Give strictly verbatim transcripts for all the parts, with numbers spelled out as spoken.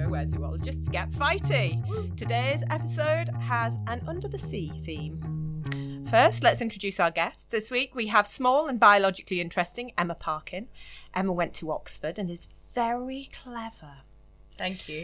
show where zoologists get fighty. Today's episode has an under the sea theme. First, let's introduce our guests. This week we have small and biologically interesting Emma Parkin. Emma went to Oxford and is very clever. Thank you.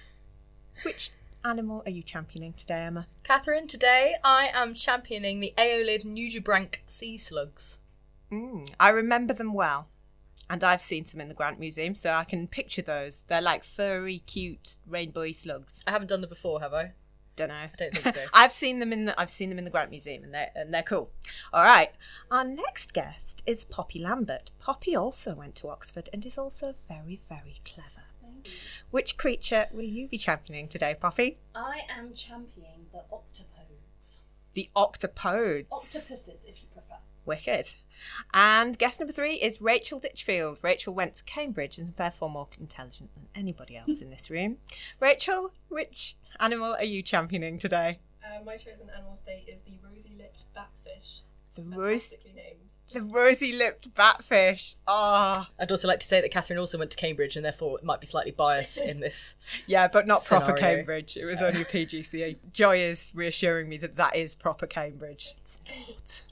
Which animal are you championing today, Emma? Catherine, today I am championing the Aeolid nudibranch sea slugs. Mm, I remember them well. And I've seen some in the Grant Museum, so I can picture those. They're like furry, cute, rainbowy slugs. I haven't done them before, have I? Don't know. I don't think so. I've seen them in the I've seen them in the Grant Museum, and they're and they're cool. All right. Our next guest is Poppy Lambert. Poppy also went to Oxford and is also very, very clever. Thank you. Which creature will you be championing today, Poppy? I am championing the octopodes. The octopodes. Octopuses, if you prefer. Wicked. And guest number three is Rachel Ditchfield. Rachel went to Cambridge and is therefore more intelligent than anybody else in this room. Rachel, which animal are you championing today? Uh, my chosen animal today is the rosy-lipped batfish. The rose, Fantastically named. the rosy-lipped batfish. Ah, I'd also like to say that Catherine also went to Cambridge and therefore might be slightly biased in this. yeah, but not proper Scenario. Cambridge. It was only P G C E. Joy is reassuring me that that is proper Cambridge. It's not.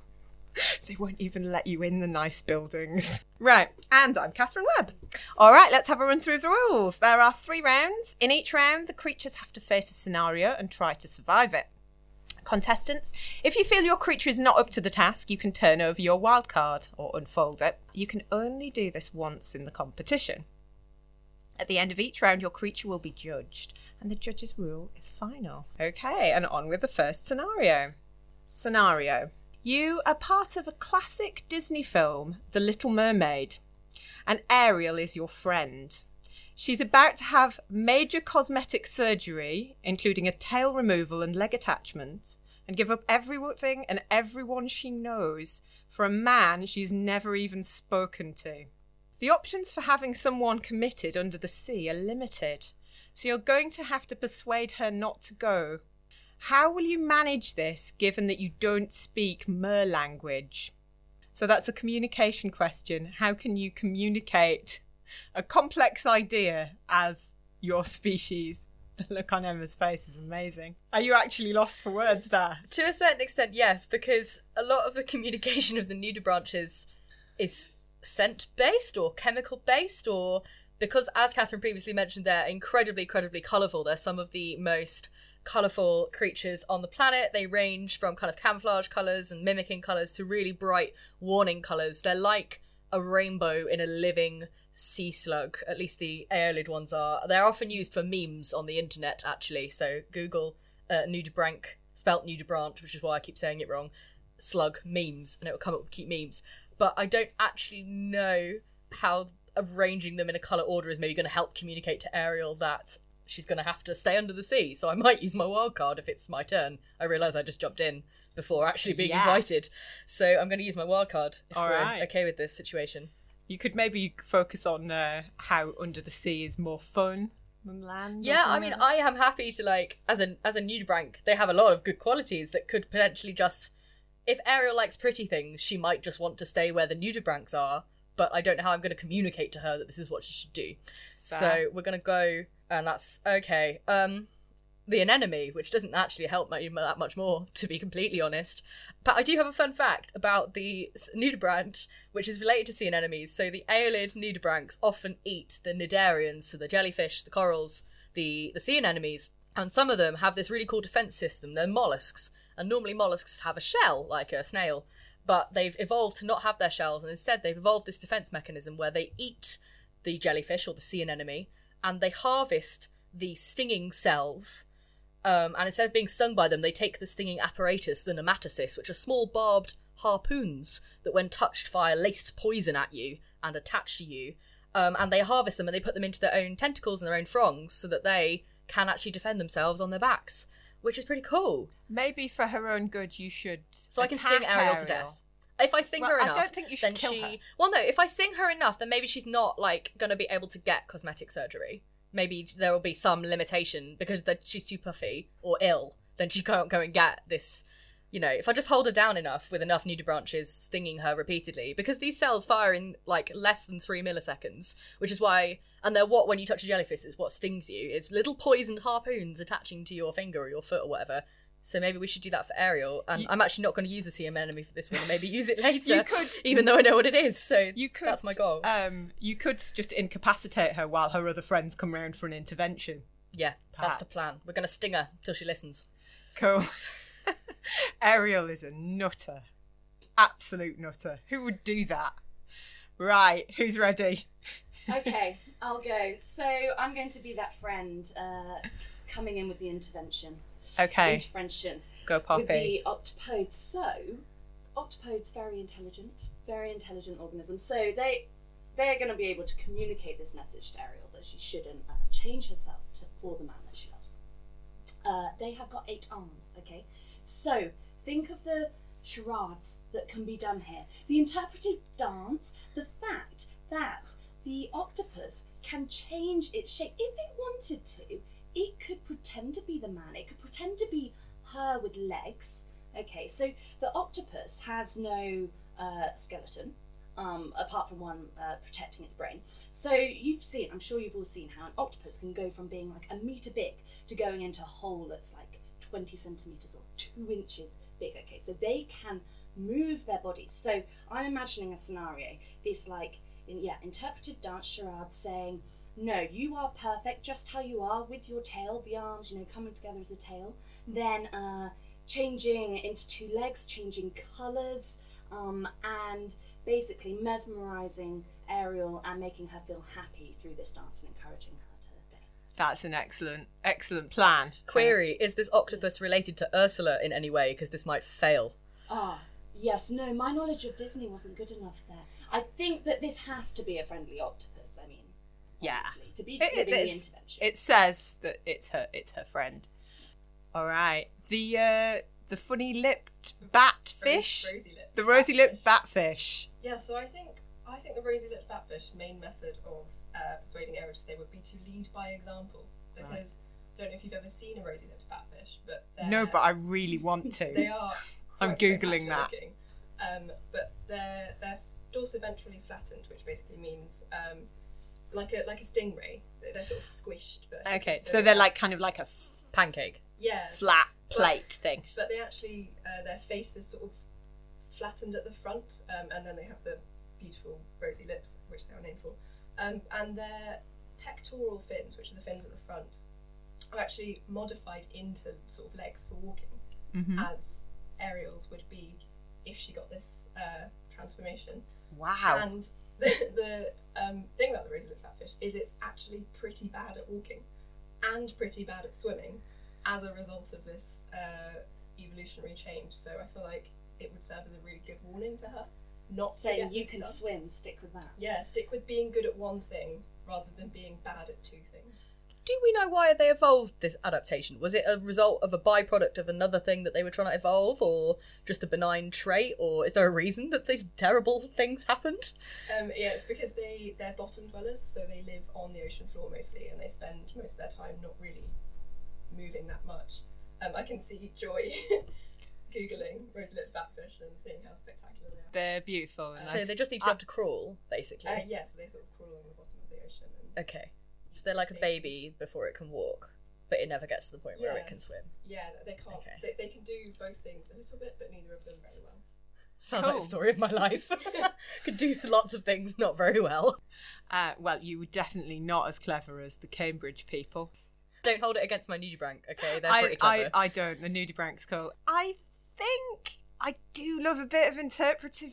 They won't even let you in the nice buildings. Right, and I'm Catherine Webb. All right, let's have a run through the rules. There are three rounds. In each round, the creatures have to face a scenario and try to survive it. Contestants, if you feel your creature is not up to the task, you can turn over your wild card or unfold it. You can only do this once in the competition. At the end of each round, your creature will be judged, and the judge's rule is final. Okay, and on with the first scenario. Scenario. You are part of a classic Disney film, The Little Mermaid, and Ariel is your friend. She's about to have major cosmetic surgery, including a tail removal and leg attachment, and give up everything and everyone she knows for a man she's never even spoken to. The options for having someone committed under the sea are limited, so you're going to have to persuade her not to go. How will you manage this given that you don't speak mer language? So that's a communication question. How can you communicate a complex idea as your species? The look on Emma's face is amazing. Are you actually lost for words there? To a certain extent, yes, because a lot of the communication of the nudibranches is scent-based or chemical-based, or because, as Catherine previously mentioned, they're incredibly, incredibly colourful. They're some of the most colourful creatures on the planet. They range from kind of camouflage colours and mimicking colours to really bright warning colours. They're like a rainbow in a living sea slug. At least the Aeolid ones are. They're often used for memes on the internet, actually. So Google uh, nudibranch, spelt nudibranch, which is why I keep saying it wrong, slug memes, and it will come up with cute memes. But I don't actually know how arranging them in a colour order is maybe going to help communicate to Ariel that she's going to have to stay under the sea. So I might use my wild card if it's my turn. I realise I just jumped in before actually being Yeah. invited. So I'm going to use my wild card if All we're right. okay with this situation. You could maybe focus on uh, how under the sea is more fun than land. or Yeah, I something mean, like I am happy to, like, as a, as a nudibranch, they have a lot of good qualities that could potentially just... If Ariel likes pretty things, she might just want to stay where the nudibranchs are, but I don't know how I'm going to communicate to her that this is what she should do. Fair. So we're going to go, and that's okay. Um, the anemone, which doesn't actually help me that much more, to be completely honest. But I do have a fun fact about the nudibranch, which is related to sea anemones. So the Aeolid nudibranchs often eat the cnidarians, so the jellyfish, the corals, the, the sea anemones. And some of them have this really cool defense system. They're mollusks, and normally mollusks have a shell, like a snail. But they've evolved to not have their shells, and instead they've evolved this defense mechanism where they eat the jellyfish or the sea anemone, and they harvest the stinging cells. Um, and instead of being stung by them, they take the stinging apparatus, the nematocysts, which are small barbed harpoons that, when touched, fire laced poison at you and attach to you. Um, and they harvest them and they put them into their own tentacles and their own frongs so that they can actually defend themselves on their backs, which is pretty cool. Maybe for her own good, you should. So I can attack sting Ariel, to Ariel. death. If I sting Well, her I enough, don't think you should then kill she. her. Well, no. If I sting her enough, then maybe she's not like going to be able to get cosmetic surgery. Maybe there will be some limitation because that she's too puffy or ill. Then she can't go and get this you know, if I just hold her down enough with enough nudibranches stinging her repeatedly, because these cells fire in like less than three milliseconds, which is why, and they're what, when you touch a jellyfish, is what stings you. It's little poisoned harpoons attaching to your finger or your foot or whatever. So maybe we should do that for Ariel. And You- I'm actually not going to use the C M enemy for this one. Maybe use it later, You could- even though I know what it is. So You could, that's my goal. Um, you could just incapacitate her while her other friends come round for an intervention. yeah, that's the perhaps. plan. We're going to sting her till she listens. Cool. Ariel is a nutter. Absolute nutter. Who would do that? Right, who's ready? Okay, I'll go. So I'm going to be that friend uh, coming in with the intervention. Okay, Intervention. go With Poppy. the octopodes. So, octopodes very intelligent, very intelligent organisms. So they they're going to be able to communicate this message to Ariel that she shouldn't uh, change herself to, for the man that she loves. Uh, they have got eight arms. Okay, so think of the charades that can be done here. The interpretive dance. The fact that the octopus can change its shape if it wanted to. It could pretend to be the man. It could pretend to be her with legs. Okay, so the octopus has no uh, skeleton, um, apart from one uh, protecting its brain. So you've seen, I'm sure you've all seen how an octopus can go from being like a metre big to going into a hole that's like twenty centimetres or two inches big. Okay, so they can move their bodies. So I'm imagining a scenario, this like, in, yeah, interpretive dance charade saying, no, you are perfect just how you are with your tail, the arms, you know, coming together as a tail. Then uh, changing into two legs, changing colours, um, and basically mesmerising Ariel and making her feel happy through this dance and encouraging her to day. That's an excellent, excellent plan. Query, is this octopus related to Ursula in any way? Because this might fail. Ah, yes, no, my knowledge of Disney wasn't good enough there. I think that this has to be a friendly octopus, I mean, Yeah. obviously, to be It- giving the it's- intervention. It says that it's her. It's her friend. All right. The uh, the funny lipped batfish. Rosy, rosy lipped The rosy lipped batfish. batfish. Yeah, so I think I think the rosy lipped batfish main method of uh, persuading Ariel to stay would be to lead by example. Because I don't know if you've ever seen a rosy lipped batfish, but they're, No, but I really want to. they are. I'm quite Googling spectacular that. looking. Um, but they're they're dorsiventrally flattened, which basically means um, like a like a stingray. They're, they're sort of squished. vertically. Okay, so they're like kind of like a Pancake. yeah, flat plate thing. but they actually uh, their face is sort of flattened at the front, um, and then they have the beautiful rosy lips, which they are named for, um, and their pectoral fins, which are the fins at the front, are actually modified into sort of legs for walking, Mm-hmm. as Ariel's would be if she got this uh, transformation. Wow. And the, the um, thing about the rosy lipped batfish is it's actually pretty bad at walking and pretty bad at swimming as a result of this uh, evolutionary change. So I feel like it would serve as a really good warning to her not to Saying get you this can done. swim, stick with that. Yeah, stick with being good at one thing rather than being bad at two things. Do we know why they evolved this adaptation? Was it a result of a byproduct of another thing that they were trying to evolve, or just a benign trait, or is there a reason that these terrible things happened? Um, yeah, it's because they, they're bottom dwellers, so they live on the ocean floor mostly, and they spend most of their time not really moving that much. Um, I can see Joy Googling rosy-lipped batfish and seeing how spectacular they are. They're beautiful. And So I- they just need to be able to crawl, basically. Uh, yeah, so they sort of crawl along the bottom of the ocean. And, Okay. So they're like a baby before it can walk, but it never gets to the point where Yeah. it can swim. yeah, they can't. Okay. They, they can do both things a little bit, but neither of them very well. Sounds like Cool. the story of my life. Could do lots of things, not very well. uh, well, you were definitely not as clever as the Cambridge people. Don't hold it against my nudibranch, okay? They're I, pretty I, clever. I don't. The nudibrank's cool. I think I do love a bit of interpretive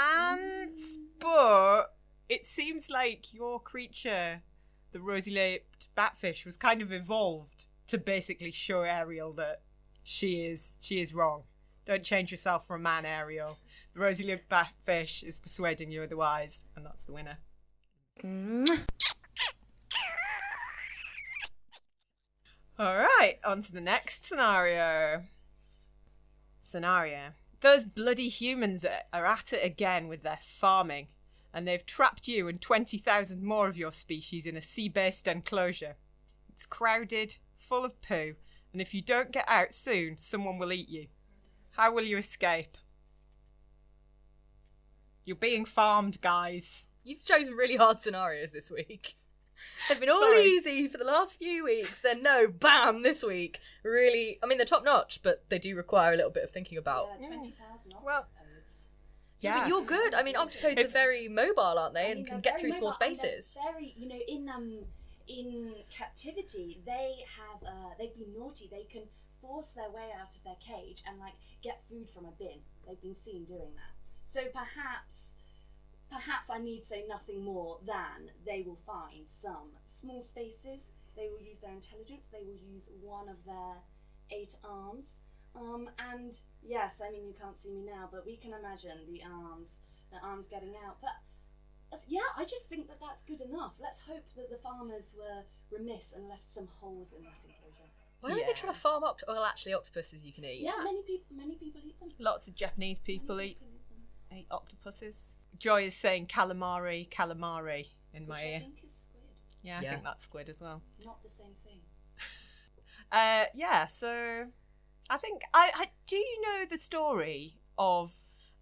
dance, but it seems like your creature, the rosy-lipped batfish, was kind of evolved to basically show Ariel that she is she is wrong. Don't change yourself for a man, Ariel. The rosy-lipped batfish is persuading you otherwise, and that's the winner. All right, on to the next scenario. Scenario. Those bloody humans are- are at it again with their farming, and they've trapped you and twenty thousand more of your species in a sea-based enclosure. It's crowded, full of poo, and if you don't get out soon, someone will eat you. How will you escape? You're being farmed, guys. You've chosen really hard scenarios this week. They've been all Sorry. easy for the last few weeks. Then no, bam, this week. Really, I mean, they're top notch, but they do require a little bit of thinking about. Yeah, twenty thousand Well, octopodes. Yeah, Yeah. but you're good. I mean, octopodes It's- are very mobile, aren't they, I and mean, can they're get very through small mobile and they're spaces. Very, you know, in um, in captivity, they have uh, they've been naughty. They can force their way out of their cage and like get food from a bin. They've been seen doing that. So perhaps, perhaps I need say nothing more than they will find some small spaces. They will use their intelligence. They will use one of their eight arms. Um, and yes, I mean you can't see me now, but we can imagine the arms, the arms getting out. But as- yeah, I just think that that's good enough. Let's hope that the farmers were remiss and left some holes in that enclosure. Why are Yeah. they trying to farm oct- well, actually, octopuses you can eat. Yeah, many people, many people eat them. Lots of Japanese people Many eat, people eat them. eat octopuses. Joy is saying calamari, calamari in my Which I ear. think is squid, Yeah, I Yeah. think that's squid as well. not the same thing. Uh, yeah, so I think I, I do you know the story of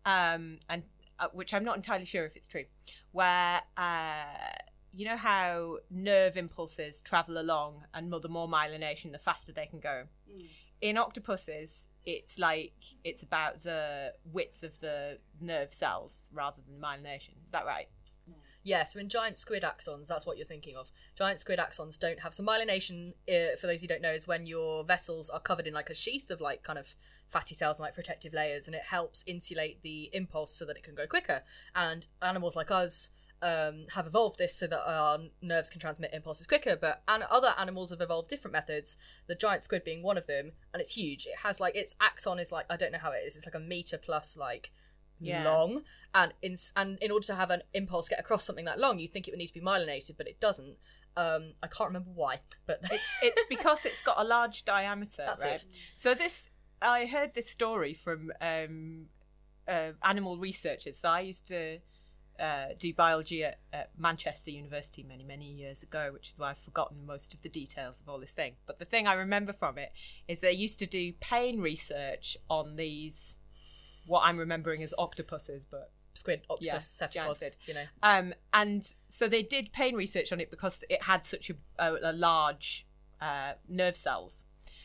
um and uh, which I'm not entirely sure if it's true, where uh you know how nerve impulses travel along and the more myelination, the faster they can go. Mm. In octopuses, it's like it's about the width of the nerve cells rather than myelination. Is that right? Yeah, so in giant squid axons, that's what you're thinking of. Giant squid axons don't have some myelination. Uh, for those who don't know, is when your vessels are covered in like a sheath of like kind of fatty cells and like protective layers, and it helps insulate the impulse so that it can go quicker. And animals like us um, have evolved this so that our nerves can transmit impulses quicker. But and other animals have evolved different methods. The giant squid being one of them, and it's huge. It has like its axon is like I don't know how it is. It's like a meter plus like. Yeah. long and in and in order to have an impulse get across something that long, you think it would need to be myelinated, but it doesn't. um I can't remember why, but It's it's because it's got a large diameter, That's right? it. So this, I heard this story from um, uh, animal researchers. So I used to uh, do biology at, at Manchester University many many years ago, which is why I've forgotten most of the details of all this thing. But the thing I remember from it is they used to do pain research on these, what I'm remembering as octopuses, but squid, octopus, Yeah, cephalopods, giant squid. you know. Um, and so they did pain research on it because it had such a, a, a large uh, nerve cells.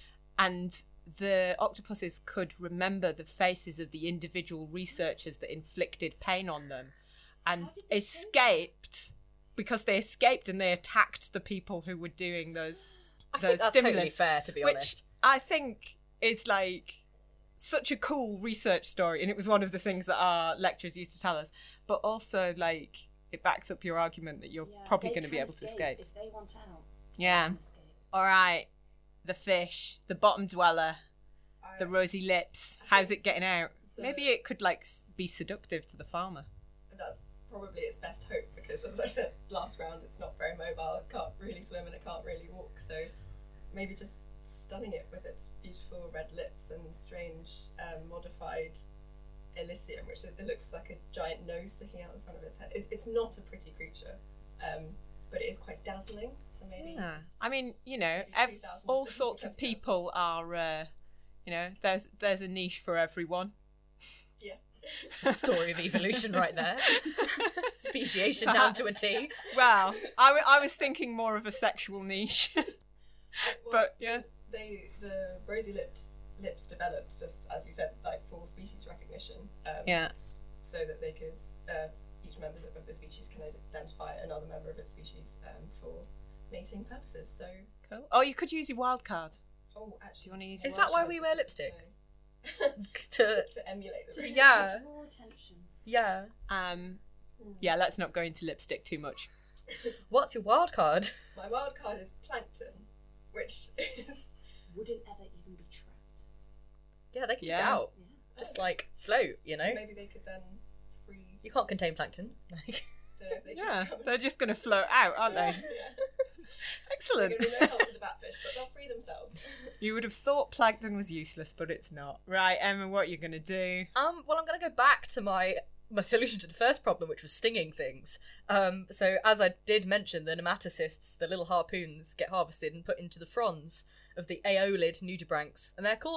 And the octopuses could remember the faces of the individual researchers that inflicted pain on them and How did they do escaped because they escaped and they attacked the people who were doing those, I those think that's stimulus. totally fair, to be which honest. I think is like such a cool research story, and it was one of the things that our lecturers used to tell us. But also, like, it backs up your argument that you're Yeah, probably they going to be can able to escape. if they want out. Yeah. They can escape. All right, the fish, the bottom dweller, I- the rosy lips. How's it getting out? Maybe it could like s- be seductive to the farmer. That's probably its best hope because, as I said last round, it's not very mobile. It can't really swim and it can't really walk. So maybe just stunning it with its beautiful red lips and strange um, modified elysium, which it, it looks like a giant nose sticking out in front of its head. It, it's not a pretty creature, um, but it is quite dazzling. So maybe Yeah, I mean, you know, Maybe ev- two thousand all different sorts of concepts. people are, uh, you know, there's there's a niche for everyone. yeah. Story of evolution right there. Speciation down to a T. Well, I, w- I was thinking more of a sexual niche, Well, but yeah. they the rosy lipped lips developed just as you said, like for species recognition. Um, Yeah. So that they could uh, each member of the species can identify another member of its species um, for mating purposes. So Cool. Oh, you could use your wild card. oh, actually, Do you wanna use Is your that why wild we card? wear lipstick? No. to to emulate the To- rosy Yeah. To draw attention. yeah. Um, yeah, let's not go into lipstick too much. What's your wild card? My wild card is plankton, which is Wouldn't ever even be trapped. Yeah, they can just Yeah. out, Yeah. just like float. You know, maybe they could then free. you can't contain plankton. Like, Don't know if they Yeah, can they're just going to float out, aren't yeah. they? They're Excellent. going to be no help to the batfish, but they'll free themselves. You would have thought plankton was useless, but it's not. Right, Emma, what are you going to do? Um, well, I'm going to go back to my my solution to the first problem, which was stinging things. Um, so as I did mention, the nematocysts, the little harpoons, get harvested and put into the fronds of the aeolid nudibranchs, and they're called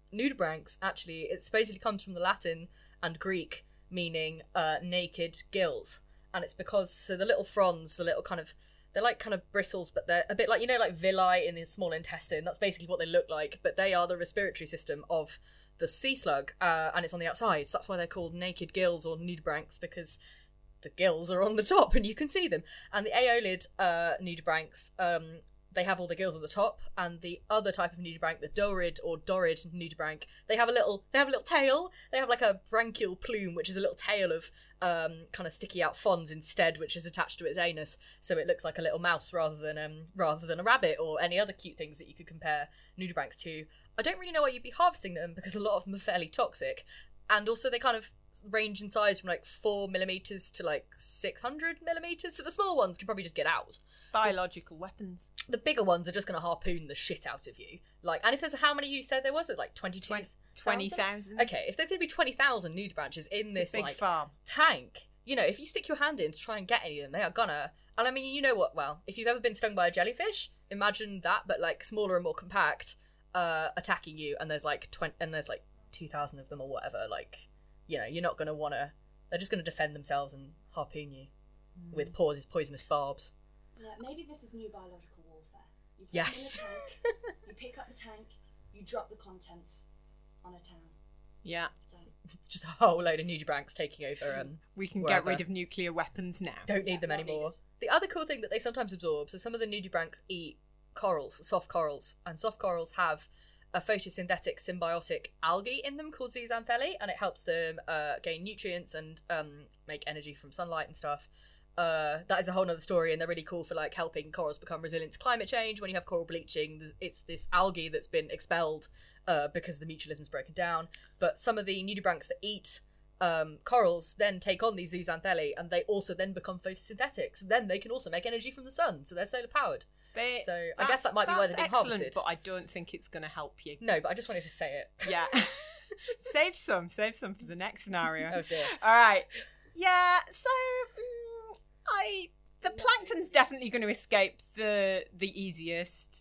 nudibranchs, actually, it basically comes from the Latin and Greek, meaning uh, naked gills. And it's because, so the little fronds, the little kind of, they're like kind of bristles, but they're a bit like, you know, like villi in the small intestine. That's basically what they look like, but they are the respiratory system of the sea slug, uh, and it's on the outside. So that's why they're called naked gills or nudibranchs, because the gills are on the top and you can see them. And the aeolid uh, nudibranchs, um, they have all the gills on the top, and the other type of nudibranch, the dorid or dorid nudibranch, they have a little, they have a little tail. They have like a branchial plume, which is a little tail of um, kind of sticky out fronds instead, which is attached to its anus, so it looks like a little mouse rather than um, rather than a rabbit or any other cute things that you could compare nudibranchs to. I don't really know why you'd be harvesting them, because a lot of them are fairly toxic, and also they kind of range in size from like four millimeters to like six hundred millimeters, so the small ones can probably just get out. Biological weapons. The bigger ones are just going to harpoon the shit out of you. Like, and if there's how many you said there was, it like twenty-two twenty thousand. Okay, if there's going to be twenty thousand nudibranches in It's this a big like farm. tank, you know, if you stick your hand in to try and get any of them, they are gonna. And I mean, you know what? Well, if you've ever been stung by a jellyfish, imagine that, but like smaller and more compact, uh, attacking you, and there's like twenty, and there's like two thousand of them or whatever. Like, you know, you're not gonna wanna. They're just gonna defend themselves and harpoon you mm. with poisonous, poisonous barbs. Yeah, maybe this is new biological warfare. You put Yes. it in a tank, you pick up the tank, you drop the contents on a town. Yeah. Don't. Just a whole load of nudibranchs taking over. Um, We can wherever. get rid of nuclear weapons now. Don't need Yeah, them not anymore. needed. The other cool thing that they sometimes absorb, so some of the nudibranchs eat corals, soft corals, and soft corals have a photosynthetic symbiotic algae in them called zooxanthellae, and it helps them uh, gain nutrients and um, make energy from sunlight and stuff. Uh, that is a whole nother story, and they're really cool for like helping corals become resilient to climate change. When you have coral bleaching, there's- it's this algae that's been expelled uh, because the mutualism's broken down. But some of the nudibranchs that eat um, corals then take on these zooxanthellae, and they also then become photosynthetic. So then they can also make energy from the sun, so they're solar powered. They- So I guess that might be why that's they're being excellent, harvested. but I don't think it's going to help you. No, but I just wanted to say it. Yeah. Save some. Save some for the next scenario. Oh dear. All right. Yeah. So mm, I the plankton's definitely going to escape the the easiest,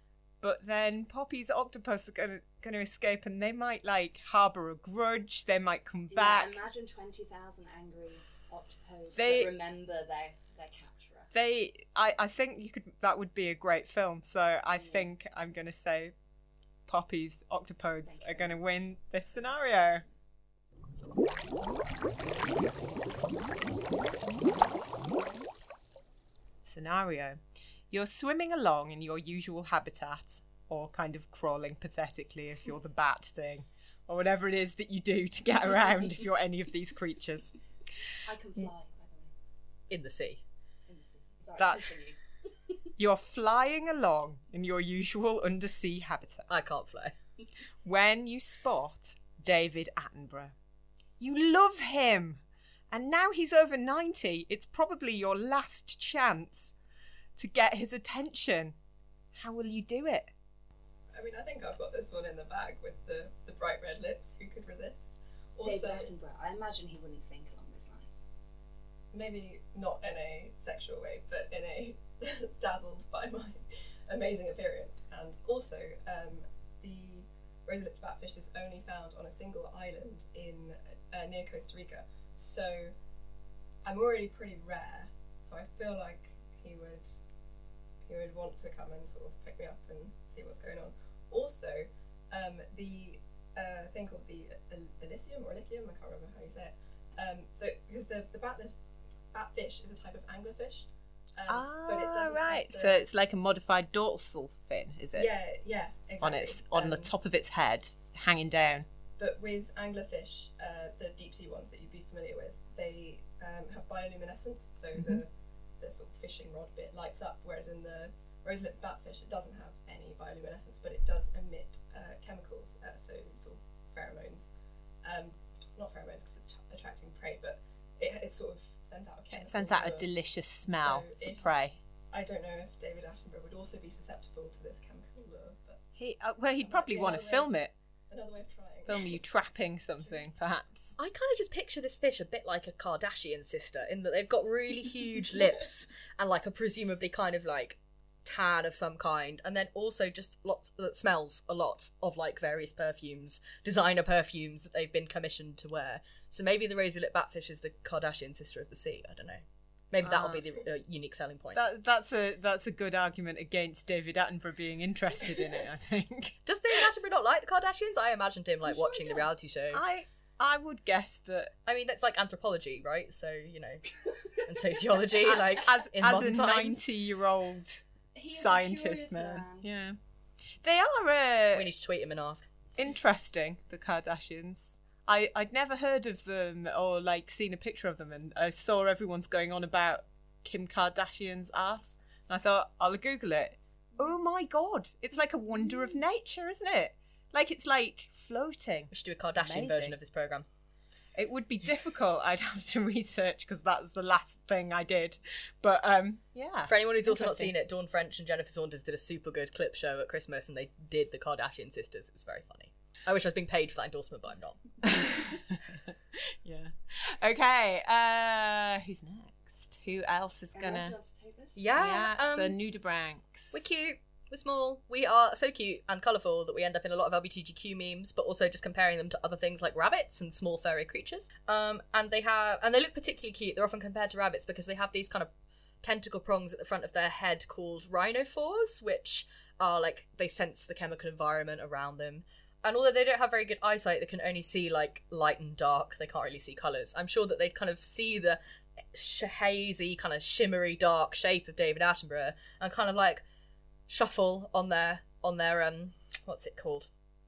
but then Poppy's octopus are going to going to escape, and they might like harbour a grudge. They might come back. Yeah, imagine twenty thousand angry octopus They- that remember their, their capturer. They, I, I think you could. That would be a great film. So I think I'm going to say, Poppy's octopodes Thank you are going to very win this scenario. Scenario: you're swimming along in your usual habitat, or kind of crawling pathetically if you're the bat thing, or whatever it is that you do to get around if you're any of these creatures. I can fly, by the way, In the sea. in the sea. Sorry, That's- continue. You're flying along in your usual undersea habitat I can't fly. when you spot David Attenborough. You love him, and now he's over ninety. It's probably your last chance to get his attention. How will you do it? I mean, I think I've got this one in the bag with the, the bright red lips. Who could resist? David Also, Attenborough, I imagine he wouldn't think along these lines. maybe not in a sexual way, but in a dazzled by my amazing appearance. And also, um, the rosy-lipped batfish is only found on a single island in uh, near Costa Rica. So I'm already pretty rare. So I feel like he would he would want to come and sort of pick me up and see what's going on. Also, um, the uh, thing called the El- Elysium or Elysium, I can't remember how you say it. Um, so because the the batfish batfish is a type of anglerfish. Um, but it Ah, doesn't right. have the- So it's like a modified dorsal fin, is it? yeah, yeah, exactly. On its on the Um, top of its head, hanging down. But with anglerfish, uh, the deep sea ones that you'd be familiar with, they um, have bioluminescence, so Mhm. the the sort of fishing rod bit lights up, whereas in the rose-lipped batfish, it doesn't have any bioluminescence, but it does emit uh, chemicals, uh, so sort of pheromones. Um, not pheromones because it's t- attracting prey, but it, it sort of sends out a chemical. It sends out a lure. delicious smell So for if- prey. I don't know if David Attenborough would also be susceptible to this chemical lure, but He, uh, well, he'd That might probably be want to another way. film it. another way of trying. Film you trapping something, perhaps. I kind of just picture this fish a bit like a Kardashian sister in that they've got really huge lips and like a presumably kind of like tan of some kind, and then also just lots that smells a lot of like various perfumes, designer perfumes that they've been commissioned to wear. So maybe the rosy lip batfish is the Kardashian sister of the sea. I don't know. Maybe that'll Ah. be the uh, unique selling point. That, that's a that's a good argument against David Attenborough being interested in it, I think. Does David Attenborough not like the Kardashians? I imagined him like I'm sure watching he the does. reality show. I I would guess that I mean, that's like anthropology, right? So, you know, and sociology, like as in as modern a times. ninety-year-old He is a scientist curious man. man. Yeah. They are uh, We need to tweet him and ask. interesting, the Kardashians. I, I'd never heard of them or like seen a picture of them, and I saw everyone's going on about Kim Kardashian's ass. And I thought, I'll Google it. Oh my god, it's like a wonder of nature, isn't it? Like it's like floating. We should do a Kardashian Amazing. version of this program. It would be difficult. I'd have to research because that's the last thing I did. But um, yeah. For anyone who's also not Interesting. seen it, Dawn French and Jennifer Saunders did a super good clip show at Christmas, and they did the Kardashian sisters. It was very funny. I wish I was being paid for that endorsement, but I'm not. Yeah. Okay. Uh, who's next? Who else is Emma, do you gonna? want to take this? Yeah, yeah. um, so Nudibranchs. we're cute. We're small. We are so cute and colourful that we end up in a lot of L G B T Q memes, but also just comparing them to other things like rabbits and small furry creatures. Um, and they have, and they look particularly cute. They're often compared to rabbits because they have these kind of tentacle prongs at the front of their head called rhinophores, which are like they sense the chemical environment around them. And although they don't have very good eyesight, they can only see like light and dark. They can't really see colours. I'm sure that they'd kind of see the sh- hazy, kind of shimmery, dark shape of David Attenborough and kind of like shuffle on their on their um what's it called,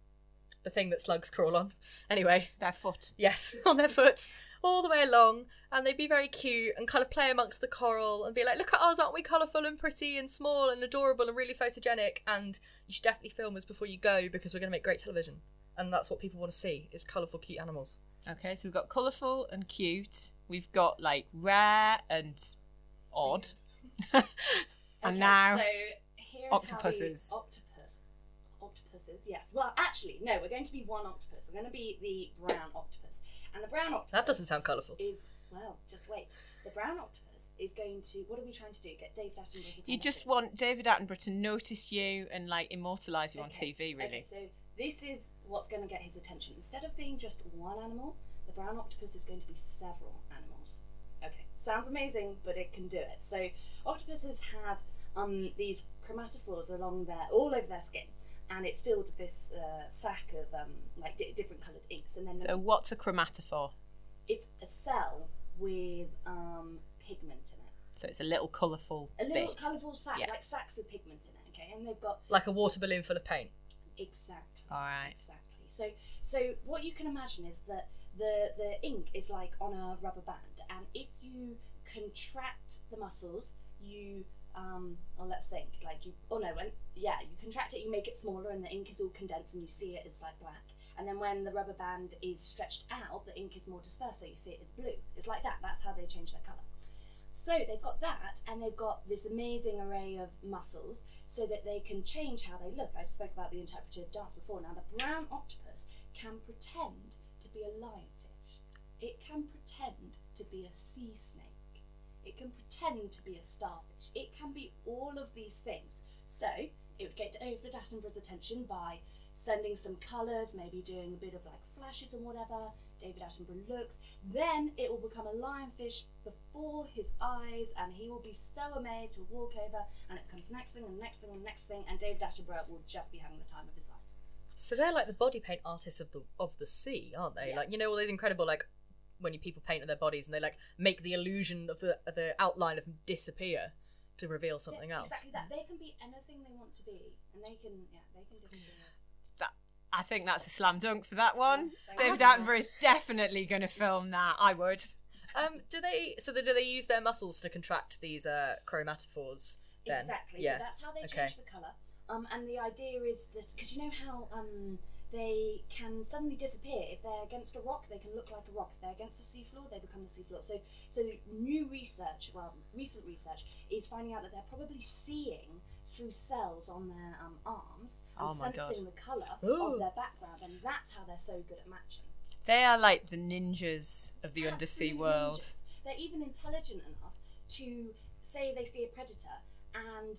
the thing that slugs crawl on, anyway, Their foot. yes, on their foot all the way along, and they'd be very cute and kind of play amongst the coral and be like, look at us, aren't we colourful and pretty and small and adorable and really photogenic, and you should definitely film us before you go because we're going to make great television. And that's what people want to see, is colourful cute animals. Okay, so we've got colourful and cute. We've got like rare and odd. and Okay, now so here's octopuses. How the octopus, octopuses, yes. Well, actually, no. We're going to be one octopus. We're going to be the brown octopus, and the brown octopus. That doesn't sound colourful. Is well, just wait. The brown octopus is going to. What are we trying to do? Get Dave Attenborough's attention. you just want David Attenborough to notice you and like immortalise you on Okay, T V, really. Okay, so this is what's going to get his attention. Instead of being just one animal, the brown octopus is going to be several animals. Okay, sounds amazing, but it can do it. So octopuses have um, these chromatophores along their, all over their skin, and it's filled with this uh, sac of um, like di- different coloured inks. And then So what's a chromatophore? it's a cell with um, pigment in it. So it's a little colourful A little bit. colourful sac, Yeah. like sacs with pigment in it. Okay, and they've got Like a water balloon full of paint. exactly. All right. Exactly. So, so what you can imagine is that the the ink is like on a rubber band, and if you contract the muscles, you um, or let's think like you. Oh no, when yeah, you contract it, you make it smaller, and the ink is all condensed, and you see it as like black. And then when the rubber band is stretched out, the ink is more dispersed, so you see it as blue. It's like that. That's how they change their colour. So they've got that, and they've got this amazing array of muscles so that they can change how they look. I spoke about the interpretive dance before. Now, the brown octopus can pretend to be a lionfish. It can pretend to be a sea snake. It can pretend to be a starfish. It can be all of these things. So it would get David Attenborough's attention by sending some colours, maybe doing a bit of like flashes and whatever. David Attenborough looks. Then it will become a lionfish before his eyes, and he will be so amazed, he'll walk over, and it becomes the next thing, and the next thing, and the next thing, and David Attenborough will just be having the time of his life. So they're like the body paint artists of the of the sea, aren't they? Yeah. Like, you know, all those incredible, like, when you people paint on their bodies and they like make the illusion of the of the outline of them disappear to reveal something Yeah, else. Exactly that. They can be anything they want to be, and they can, yeah, they can disappear. That, I think that's a slam dunk for that one. Thank David you. Attenborough is definitely going to film that. I would. Um, do they? So do they use their muscles to contract these uh, chromatophores? Then? Exactly. Yeah. So that's how they Okay. change the colour. Um, and the idea is that because you know how um they can suddenly disappear if they're against a rock, they can look like a rock. If they're against the seafloor, they become the seafloor. So so new research, well, recent research is finding out that they're probably seeing through cells on their um, arms and Oh my sensing God. the colour Ooh. of their background, and that's how they're so good at matching. They are like the ninjas of the undersea Absolute world. ninjas. They're even intelligent enough to say they see a predator and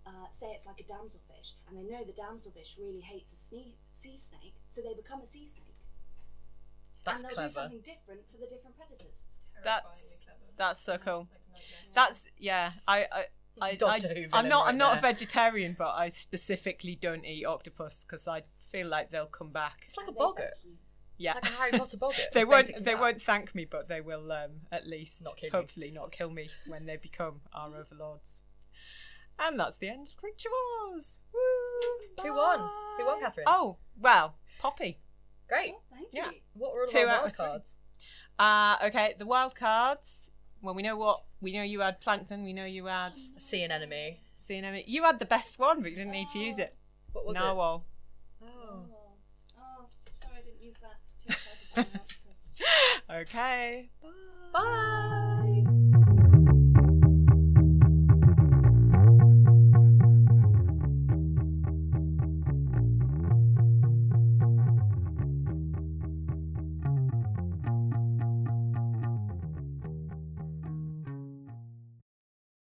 uh, say it's like a damselfish, and they know the damselfish really hates a sne- sea snake, so they become a sea snake. That's and they'll clever. do something different for the different predators. That's Terrifyingly clever. that's so cool. Like nightmare. That's yeah. I I. I, Doctor I, Who I'm villain not. right I'm not there. a vegetarian, but I specifically don't eat octopus because I feel like they'll come back. It's like a And they boggart. thank you. Yeah, Like a Harry Potter boggart. they It's won't. basically They that. won't thank me, but they will um, at least, Not kill you. hopefully, not kill me when they become our overlords. And that's the end of Creature Wars. Woo! Who won? Who won, Bye. Catherine? Oh well, Poppy. Great. Oh, thank Yeah. you. What were all Two of our out wild of three. cards? Uh, okay, the wild cards. Well, we know what we know. You had plankton. We know you had Sea and enemy. sea anemone. You had the best one, but you didn't need to use it. What was Narwhal. it? Oh. Oh. oh, sorry I didn't use that. Too excited by the octopus. Okay. Bye.